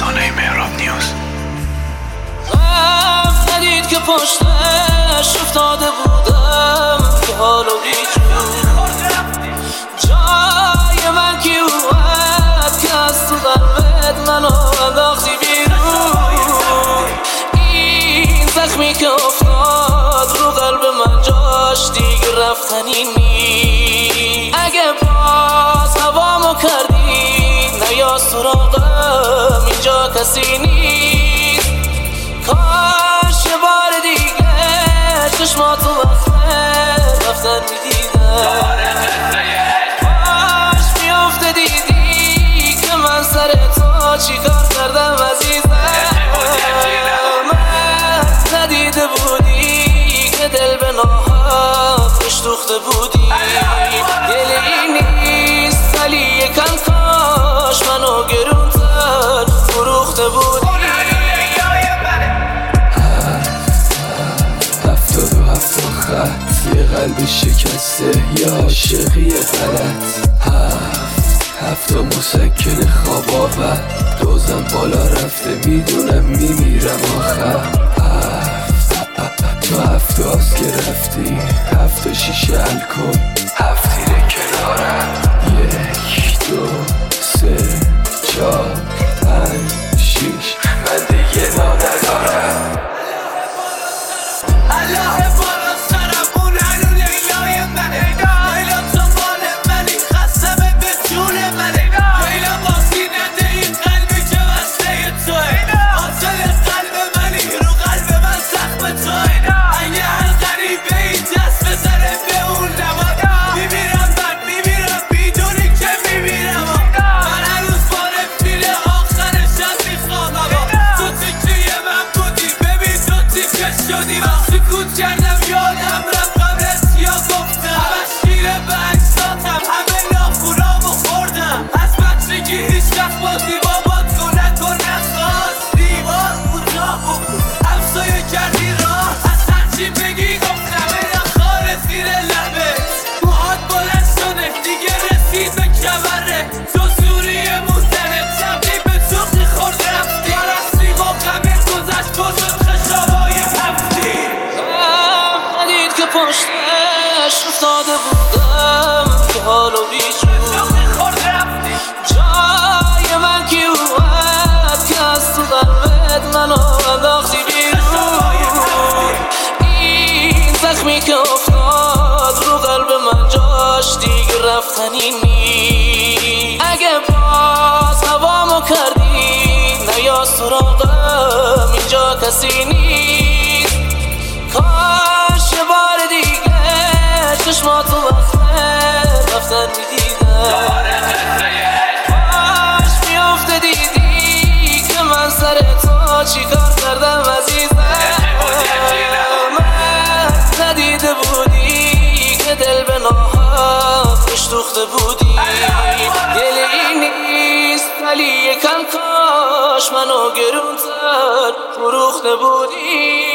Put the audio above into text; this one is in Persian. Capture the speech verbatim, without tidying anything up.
رسانه مهراب نیوز. ندید که پشتش افتاده بودم که حالو بیجون جای من کی اومد که از تو قلبت منو انداختی بیرون. این زخمی که افتاد رو قلب من جاش دیگه رفتنی نی. اگه باز هوامو کردی نیا سراغم اینجا کسی نیست. کاش یه بار دیگه چشماتو وقت رفتن میدیدم. کاش میافته دیدی که من سر تو چی کار کردم عزیزم. من ندیده بودی که دل به ناحق روش دوخته بودی. دلی نیست ولی یکم کاش منو گرونتر فروخته بودی. هفتاد و هفت خط یه قلب شکسته یه عاشقی غلط. هفت هفتا مسکن خواب آور دوزم بالا رفته میدونم میمیرم آخر. هفت تو هفت هاست که رفتی هفت شیشه الکل هفت تیره کنارم. یک دو سه چار پنج شیش من دیگه نا ندارم. الله بالا سرم اون هنو لیلای منه. لیلا تو مال منی خستمه به جون منه. لیلا باسینده این قلبی که وسته توه. حاصل قلب منی رو قلب من زخم توه. اگه هر غریبه این دست بزنه به اون نماد میمیرم من میمیرم میدونی که میمیرم. من هنوز بار فیل آخرش از میخوامم. تو تیکه من بودی ببین تو تیکه شدی. سکوت کردم یادم رفت قبل سیاه گفتم. همش گیره به اجزاتم همه ناخونامو خوردم. از بچگی هیچ وقت بازی بابات تو نکن نخواست. دیوار کوتاه بود همسایه کردی راه. از هرچی بگی گفتم اینا خاره زیر لبه. موهات بلند شده دیگه رسید به کمره. تو سوری موزنه تبدیل به سوختی خورد رفتی. من از سیغ و غمه گذشت بزرگ خشابای هفتی. ندید که پشتش افتاده بودم که حالو بیجون جای من کی اومد که از تو قلبت منو انداختی بیرون. این زخمی که افتاد رو قلب من جاش دیگه رفتنی نی. اگه باز هوامو کردی نیا سراغم اینجا کسی نیست. کاش یه بار دیگه چشماتو وقت رفتن میدیدم. کاش میافته دیدی که من سر تو چی کار کردم عزیزم. من ندیده بودی که دل به ناحق روش دوخته بودی. دلی نیست ولی یکم کاش منو گرونتر فروخته بودی.